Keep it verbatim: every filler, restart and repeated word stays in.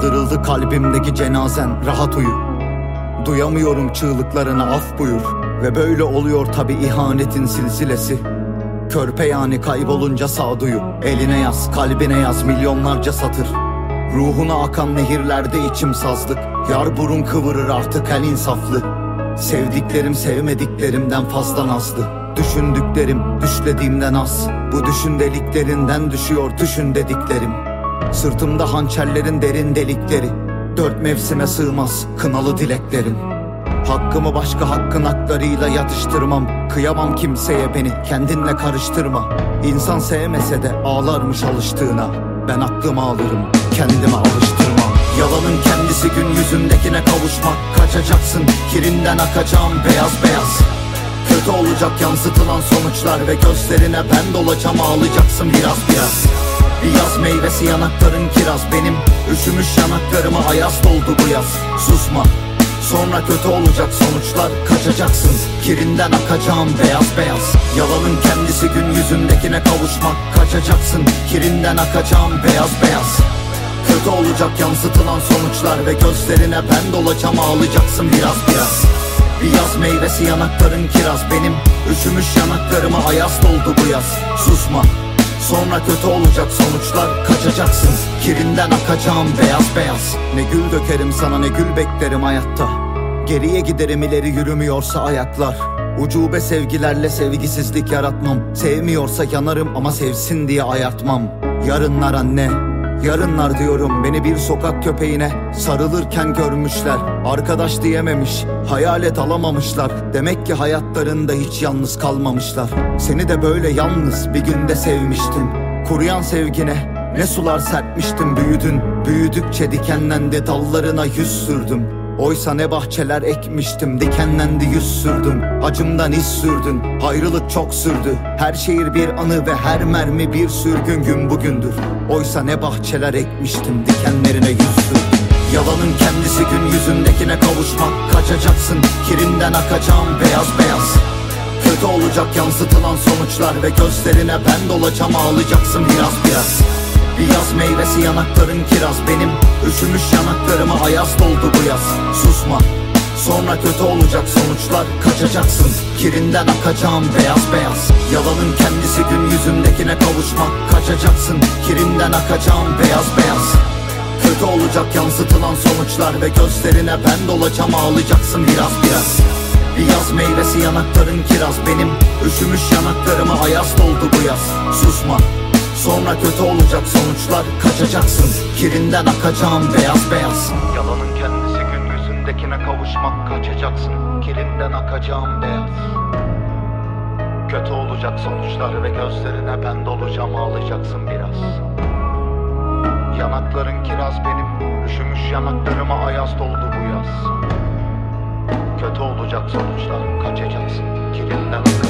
Kaldırıldı kalbimdeki cenazen, rahat uyu. Duyamıyorum çığlıklarına, af buyur. Ve böyle oluyor tabi ihanetin silsilesi. Körpe yani kaybolunca sağduyu. Eline yaz, kalbine yaz milyonlarca satır. Ruhuna akan nehirlerde içim sazlık. Yar burun kıvırır artık el insaflı. Sevdiklerim sevmediklerimden fazla nazlı. Düşündüklerim düşlediğimden az. Bu düşün deliklerinden düşüyor düşün dediklerim. Sırtımda hançerlerin derin delikleri. Dört mevsime sığmaz kınalı dileklerim. Hakkımı başka hakkın haklarıyla yatıştırmam. Kıyamam kimseye, beni kendinle karıştırma. İnsan sevmese de ağlarmış alıştığına. Ben aklımı alırım, kendime alıştırmam. Yalanın kendisi gün yüzündekine kavuşmak. Kaçacaksın kirinden akacağım beyaz beyaz. Kötü olacak yansıtılan sonuçlar ve gözlerine ben dolacağım, ağlayacaksın biraz biraz. Bir yaz meyvesi yanakların kiraz, benim üşümüş yanaklarıma ayaz doldu bu yaz. Susma, sonra kötü olacak sonuçlar. Kaçacaksın kirinden akacağım beyaz beyaz. Yalanın kendisi gün yüzündekine kavuşmak. Kaçacaksın kirinden akacağım beyaz beyaz. Kötü olacak yansıtılan sonuçlar ve gözlerine ben dolacağım, ağlayacaksın biraz biraz. Bir yaz meyvesi yanakların kiraz, benim üşümüş yanaklarıma ayaz doldu bu yaz. Susma, sonra kötü olacak sonuçlar. Kaçacaksın kirinden akacağım beyaz beyaz. Ne gül dökerim sana ne gül beklerim hayatta. Geriye giderim ileri yürümüyorsa ayaklar. Ucube sevgilerle sevgisizlik yaratmam. Sevmiyorsa yanarım ama sevsin diye ayartmam. Yarınlar anne, yarınlar diyorum, beni bir sokak köpeğine sarılırken görmüşler. Arkadaş diyememiş, hayalet alamamışlar. Demek ki hayatlarında hiç yalnız kalmamışlar. Seni de böyle yalnız bir günde sevmiştim. Kuruyan sevgine ne sular serpmiştim, büyüdün. Büyüdükçe dikenlendi, dallarına yüz sürdüm. Oysa ne bahçeler ekmiştim, dikenlendi yüz sürdüm. Acımdan iz sürdün, ayrılık çok sürdü. Her şehir bir anı ve her mermi bir sürgün, gün bugündür. Oysa ne bahçeler ekmiştim, dikenlerine yüz sürdüm. Yalanın kendisi gün yüzündekine kavuşmak. Kaçacaksın kirinden akacağım beyaz beyaz. Kötü olacak yansıtılan sonuçlar ve gözlerine ben dolacağım, ağlayacaksın biraz biraz. Bir yaz meyvesi yanakların kiraz, benim üşümüş yanaklarıma ayaz doldu bu yaz. Susma, sonra kötü olacak sonuçlar. Kaçacaksın kirinden akacağım beyaz beyaz. Yalanın kendisi gün yüzündekine kavuşmak. Kaçacaksın kirinden akacağım beyaz beyaz. Kötü olacak yansıtılan sonuçlar ve gözlerine ben dolacağım, ağlayacaksın biraz biraz. Bir yaz meyvesi yanakların kiraz, benim üşümüş yanaklarıma ayaz doldu bu yaz. Susma, sonra kötü olacak sonuçlar. Kaçacaksın kirinden akacağım beyaz beyaz. Yalanın kendisi gün yüzündekine kavuşmak. Kaçacaksın kirinden akacağım beyaz. Kötü olacak sonuçlar ve gözlerine ben dolacağım, ağlayacaksın biraz. Yanakların kiraz, benim üşümüş yanaklarıma ayaz doldu bu yaz. Kötü olacak sonuçlar. Kaçacaksın kirinden akacağım.